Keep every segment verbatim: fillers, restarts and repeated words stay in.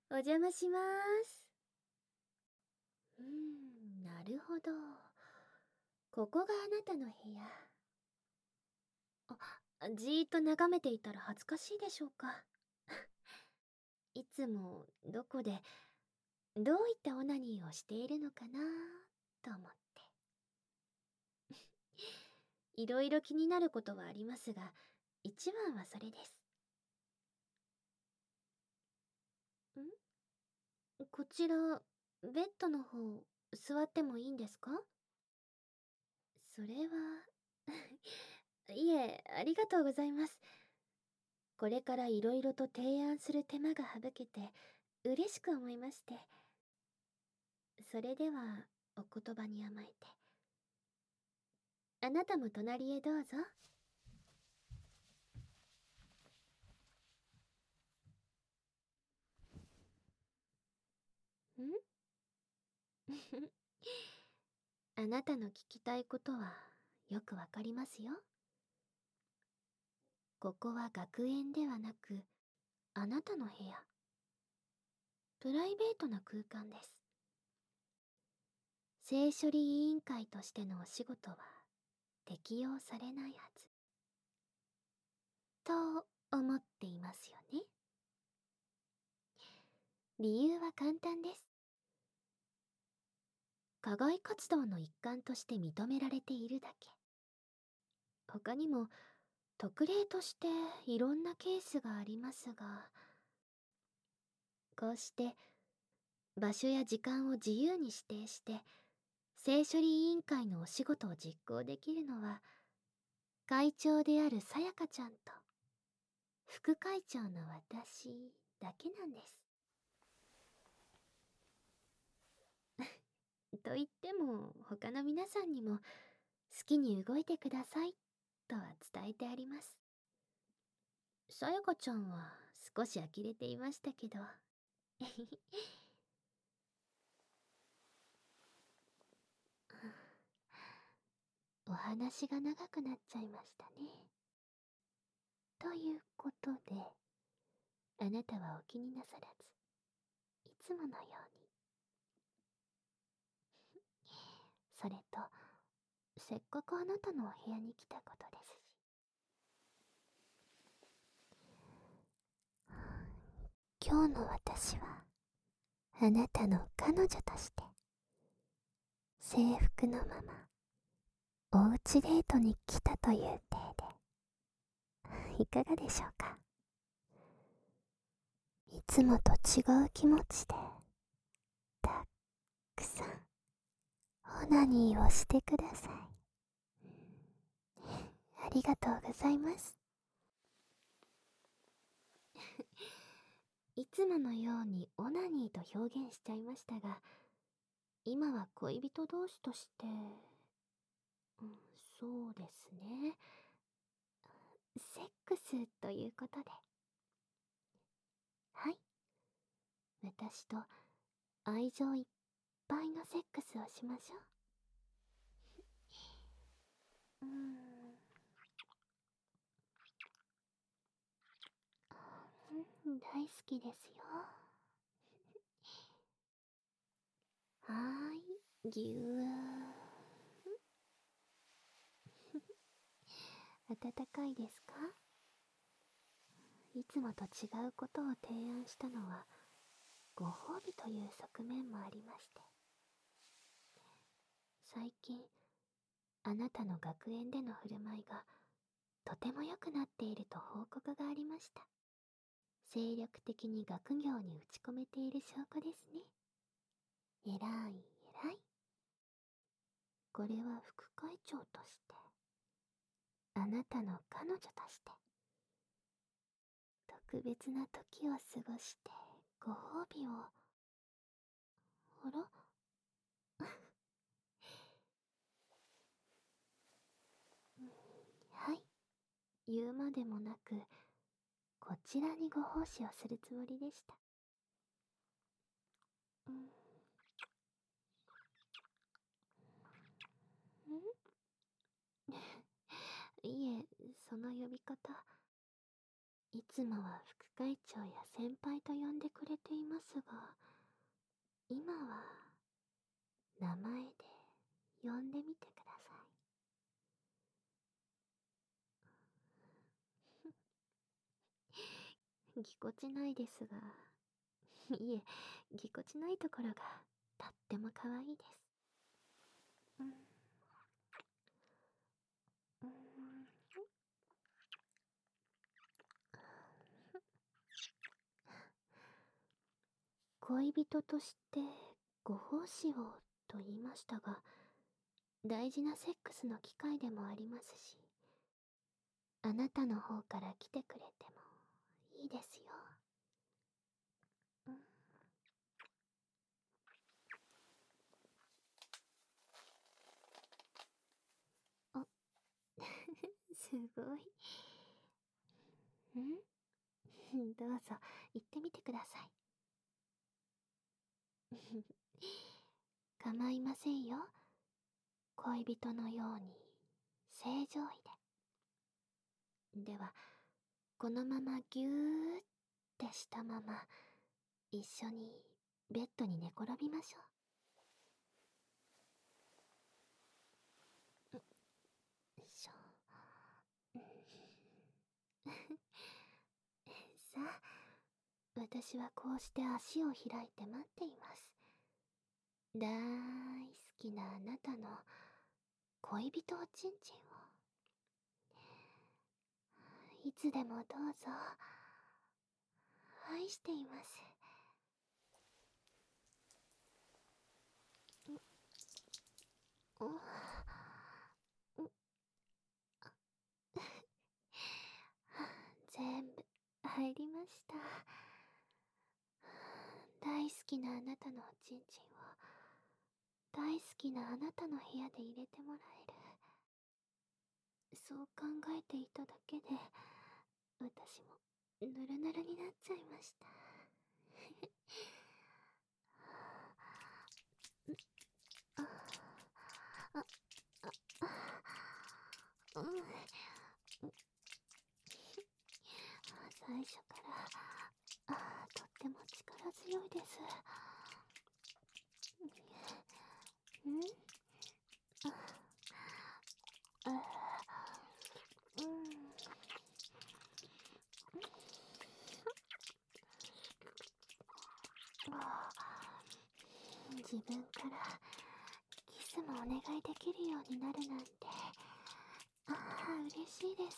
お邪魔します。うーん、なるほど。ここがあなたの部屋。あ、じーっと眺めていたら恥ずかしいでしょうか。いつもどこでどういったオナニーをしているのかなと思って。いろいろ気になることはありますが、一番はそれです。んこちら、ベッドの方、座ってもいいんですか？それはいえ、ありがとうございます。これからいろいろと提案する手間が省けて、嬉しく思いまして。それでは、お言葉に甘えて。あなたも隣へどうぞ。んあなたの聞きたいことは、よくわかりますよ。ここは学園ではなく、あなたの部屋。プライベートな空間です。性処理委員会としてのお仕事は、適用されないはず。と思っていますよね。理由は簡単です。課外活動の一環として認められているだけ。他にも特例としていろんなケースがありますが、こうして場所や時間を自由に指定して性処理委員会のお仕事を実行できるのは、会長であるさやかちゃんと副会長の私だけなんです。と言っても他の皆さんにも好きに動いてくださいとは伝えてあります。さやかちゃんは少し呆れていましたけど。お話が長くなっちゃいましたね。ということで、あなたはお気になさらず、いつものように。それと、せっかくあなたのお部屋に来たことですし。今日の私は、あなたの彼女として、制服のまま、おうちデートに来たという体で、いかがでしょうか。いつもと違う気持ちで、たくさん、オナニーをしてください。ありがとうございます。いつものようにオナニーと表現しちゃいましたが、今は恋人同士として、うん、そうですね。セックスということで。はい。私と愛情いっぱいのセックスをしましょう。うーん。うん、大好きですよ。はーい。ぎゅー。暖かいですか？いつもと違うことを提案したのは、ご褒美という側面もありまして。最近、あなたの学園での振る舞いがとても良くなっていると報告がありました。精力的に学業に打ち込めている証拠ですね。えらいえらい。これは副会長として、あなたの彼女として、特別な時を過ごしてご褒美を。あらはい。言うまでもなく、こちらにご奉仕をするつもりでした。うん。んいえ、その呼び方。いつもは副会長や先輩と呼んでくれていますが、今は名前で呼んでみてください。ぎこちないですが、いえ、ぎこちないところがとっても可愛いです。うん、うん、恋人としてご奉仕をと言いましたが、大事なセックスの機会でもありますし、あなたの方から来てくれてもいいですよ。うん、あ、すごい。んどうぞ、行ってみてください。構いませんよ。恋人のように正常位で。では、このままぎゅーってしたまま、一緒にベッドに寝転びましょう。よいしょ。さあ、私はこうして足を開いて待っています。だーい好きなあなたの恋人おちんちんを。いつでもどうぞ。愛しています。おお全部入りました。大好きなあなたのおちんちんを大好きなあなたの部屋で入れてもらえる。そう考えていただけで私もぬるぬるになっちゃいました。あああうん、最初からあとっても力強いです。んあうん自分からキスもお願いできるようになるなんて、ああ嬉しいです。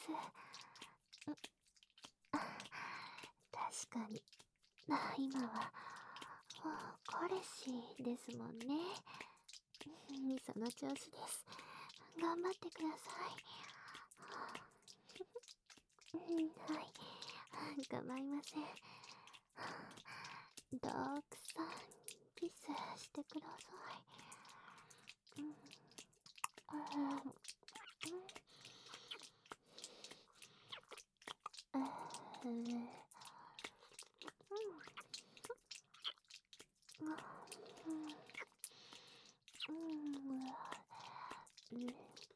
確かに今は彼氏ですもんね。その調子です。頑張ってください。はい、構いません。たくさんキスしてください。うん、ああ、うん、うん、うん、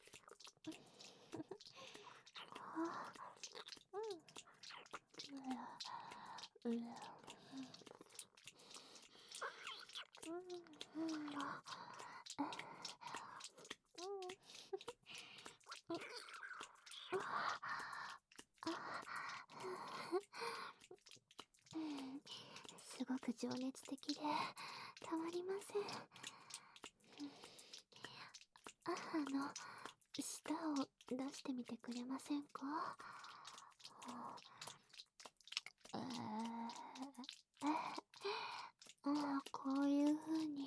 うん、すごく情熱的でたまりません。あ、あの、舌を出してみてくれませんか？えー、あ、こういう風に。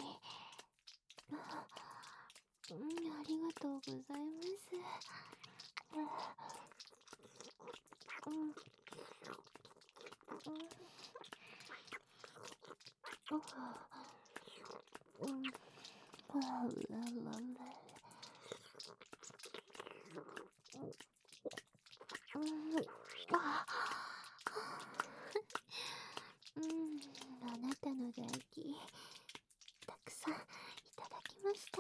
うん、ありがとうございます。うん、うん、うん、あららら。うん、あ、うん、あなたの唾液たくさんいただきました。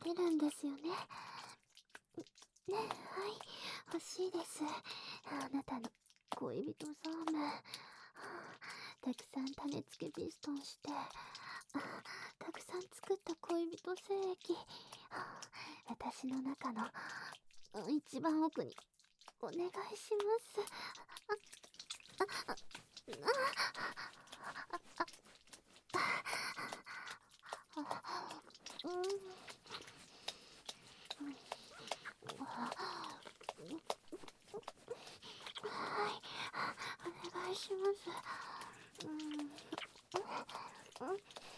出るんですよね。ね、はい、欲しいです。あなたの恋人ザーメン。たくさん種付けピストンして、たくさん作った恋人精液、私の中の一番奥にお願いします。うん、はい、お願いします。うん、うん、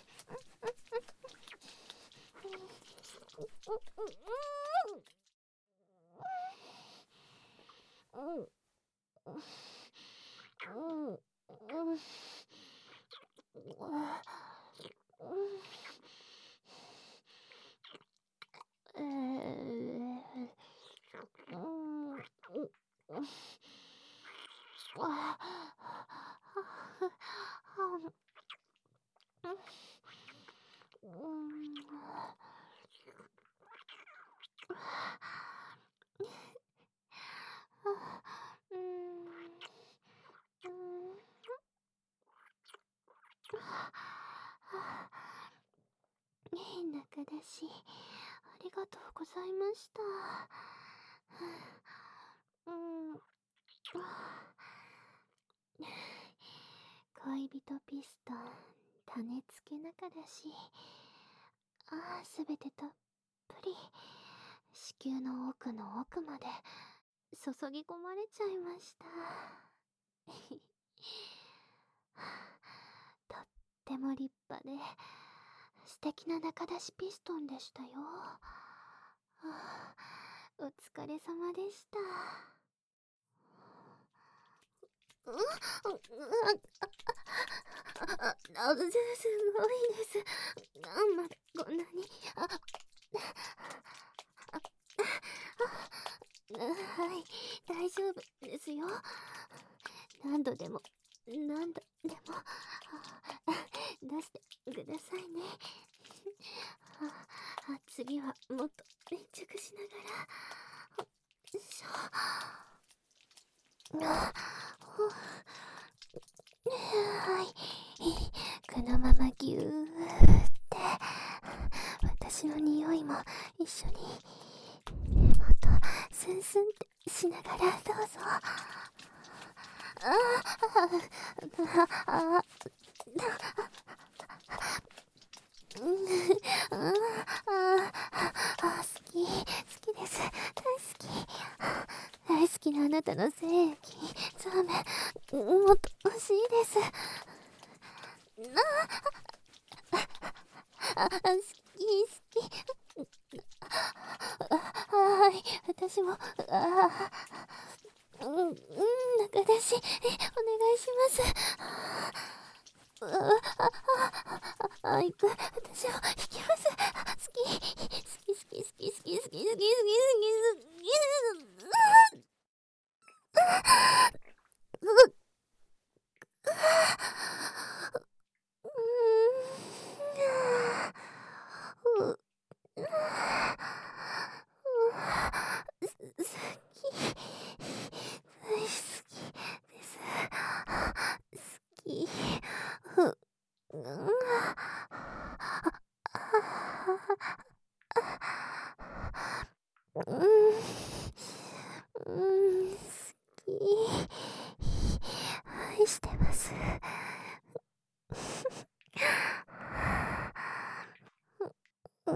うん、うん、うん、えー、うん、あ、うん、うん、変な形、ありがとうございました。うん、恋人ピストン、種付け中だし、ああ、すべてたっぷり、子宮の奥の奥まで注ぎ込まれちゃいました。とっても立派で素敵な中出しピストンでしたよ。ああ、お疲れ様でした。うん、うん、あ、あ、あ、す、すごいです。あ、まだこんなに。あ、あ、あ、はい、大丈夫ですよ。何度でも、何度でも、出してくださいね。あ、次はもっと粘着しながら。よいしょ。あ、はい。このままぎゅーって私の匂いも一緒にもっとスンスンってしながらどうぞ。ああ、ああ、うん、ああ、あ、好き、好きです。大好き。大好きなあなたの精液、ザーメン、もっと欲しいです。あ、あ、好き、好き。あ、はい、私も、あ、うん、うん、中出し、え、お願いします。あ、あ、あ、あ、行く。私を引きます。好き、好き、好き、好き、好き、好き、好き、好き、好き、好き、好き、愛してます。うん、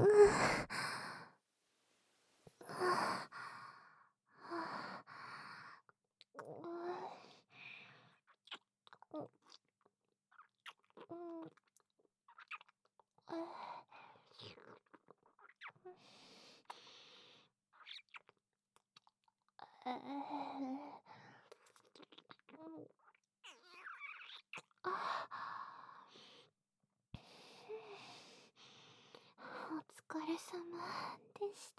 お疲れ様でした。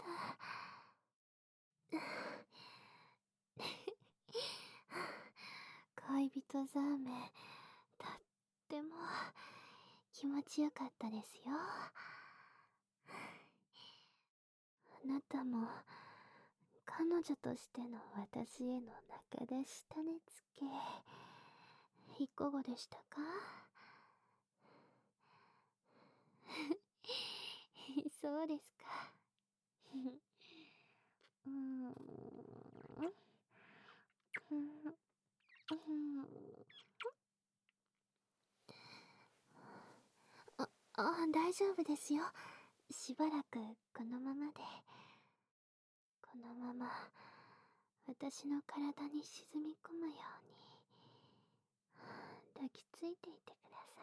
恋人ザーメン、とっても気持ちよかったですよ。 あなたも彼女としての私への中出し種付けいかがでしたか？そうですか。うーん。うん。うん。あ、あ、大丈夫ですよ。しばらくこのままで。このまま私の体に沈み込むように抱きついていてくださ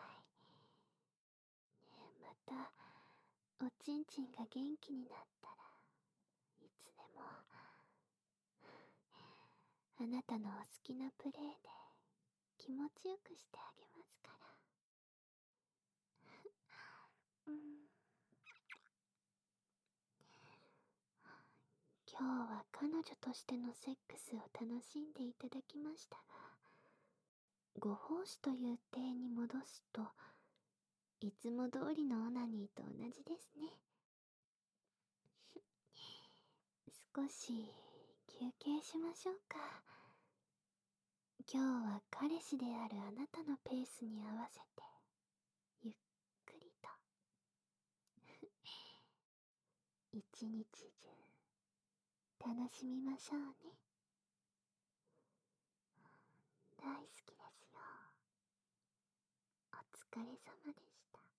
い。また、おちんちんが元気になったらいつでもあなたのお好きなプレイで気持ちよくしてあげますから。うん、今日は彼女としてのセックスを楽しんでいただきましたが、ご奉仕という体に戻すといつも通りのオナニーと同じですね。少し休憩しましょうか。今日は彼氏であるあなたのペースに合わせてゆっくりと一日中楽しみましょうね。大好きですよ。お疲れ様でした。